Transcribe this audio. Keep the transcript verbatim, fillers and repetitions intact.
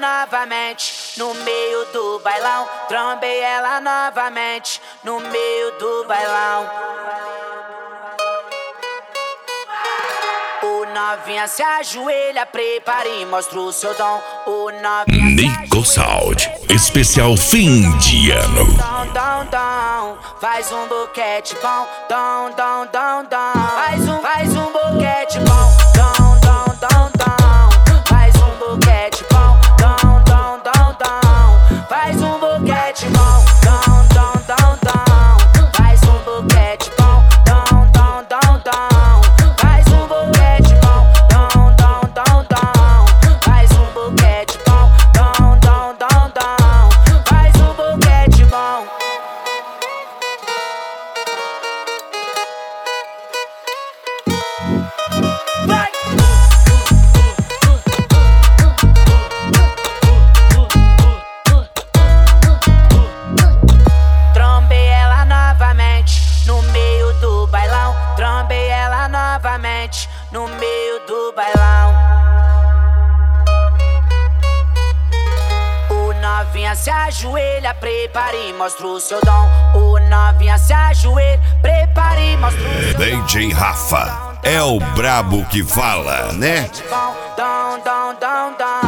novamente no meio do bailão. Trombei ela novamente no meio do bailão. O novinha se ajoelha, prepara e mostra o seu dom. O novinha Nico Sound, especial fim de ano. Dom, dom, dom, faz um boquete bom. Dom, dom, dom, dom, faz um, faz um boquete bom. Dom, dom, dom, dom, faz um boquete bom. Dom, dom, dom, dom, faz um boquete bom. Dom, dom, dom, dom, faz um boquete bom. Dom, dom, dom, dom, faz um boquete bom. Dom, dom, dom, dom, faz um boquete bom. Dom, dom, dom, dom, faz um boquete bom. Vai! Trombei ela novamente no meio do bailão. Trombei ela novamente no meio do bailão. O novinha se ajoelha, prepara e mostra o seu dom. O novinha se ajoelha, prepara e mostra o seu dom. D J Rafa é o brabo que fala, né? Dom, dom, dom, dom.